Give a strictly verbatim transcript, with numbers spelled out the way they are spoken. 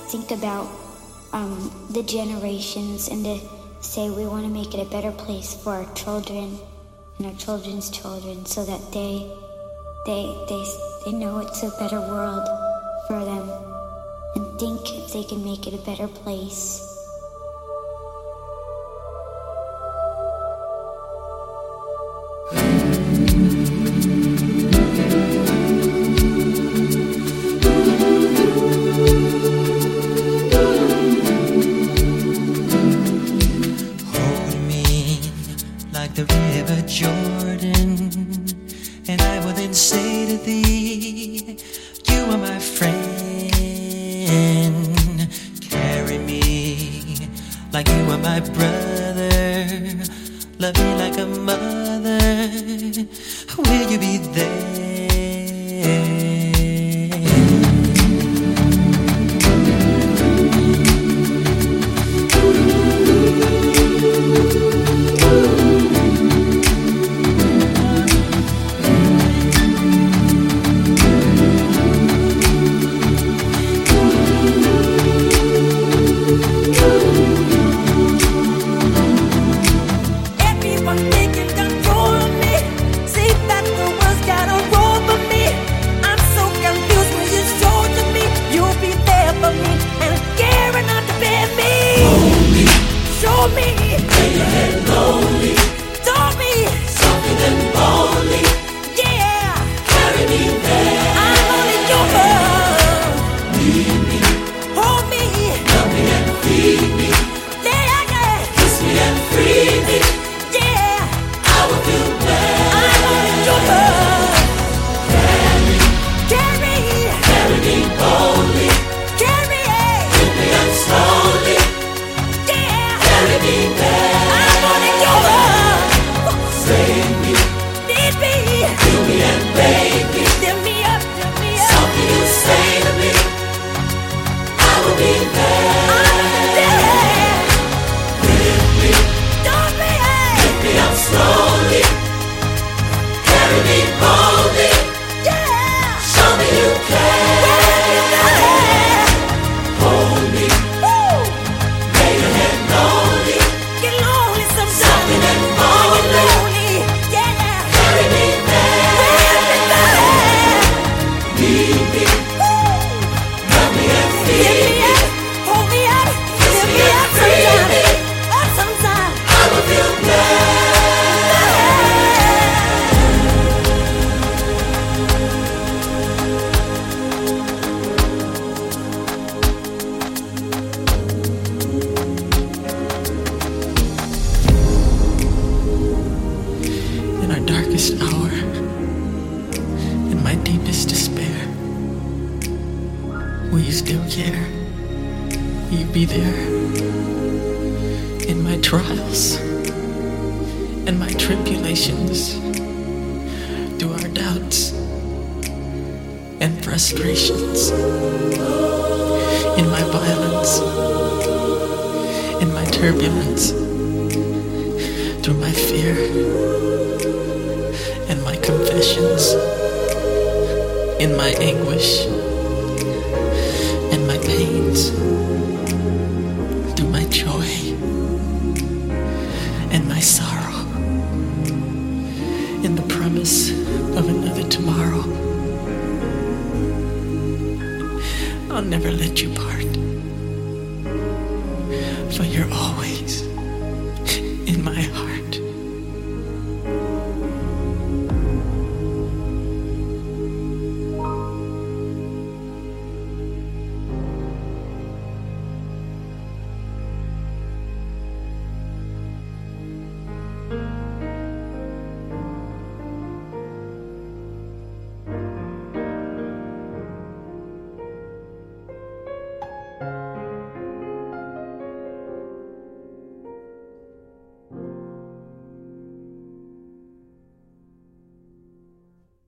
think about um, the generations and to say we want to make it a better place for our children and our children's children, so that they they they they know it's a better world for them, and think if they can make it a better place. The river Jordan, and I will then say to thee, you are my friend. Carry me like you are my brother. Love me like a mother. Will you be there? Hour, in my deepest despair, will you still care? Will you be there? In my trials and my tribulations, through our doubts and frustrations, in my violence, in my turbulence, through my fear and my confessions, in my anguish and my pains, through my joy and my sorrow, in the promise of another tomorrow. I'll never let you part.